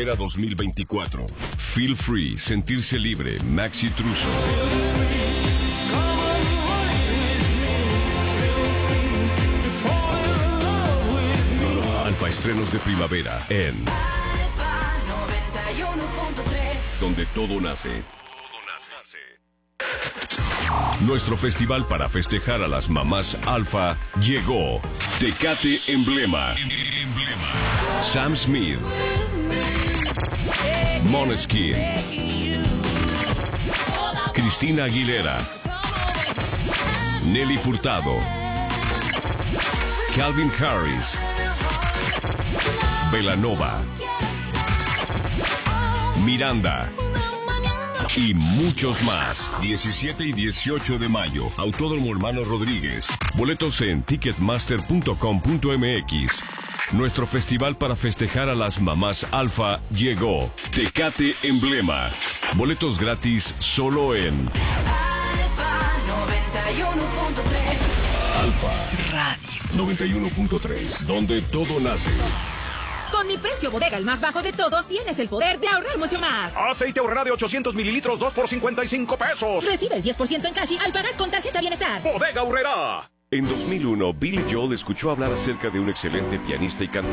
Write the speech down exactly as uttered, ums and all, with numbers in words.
Primavera dos mil veinticuatro. Feel Free, sentirse libre, Maxi Truso. Alfa estrenos de primavera en Alfa noventa y uno punto tres. Donde todo nace. Nuestro festival para festejar a las mamás Alfa llegó. Tecate Emblema. Sam Smith. Måneskin. Cristina Aguilera. Nelly Furtado. Calvin Harris. Belanova. Miranda. Y muchos más. diecisiete y dieciocho de mayo. Autódromo Hermano Rodríguez. Boletos en ticketmaster punto com punto m x. Nuestro festival para festejar a las mamás Alfa llegó. Tecate Emblema. Boletos gratis solo en Alfa noventa y uno punto tres. Alfa Radio noventa y uno punto tres, donde todo nace. Con mi precio bodega, el más bajo de todos, tienes el poder de ahorrar mucho más. Aceite Aurrera de ochocientos mililitros, dos por cincuenta y cinco pesos. Recibe el diez por ciento en cash al pagar con tarjeta Bienestar. Bodega Aurrera. En dos mil uno, Billy Joel escuchó hablar acerca de un excelente pianista y cantante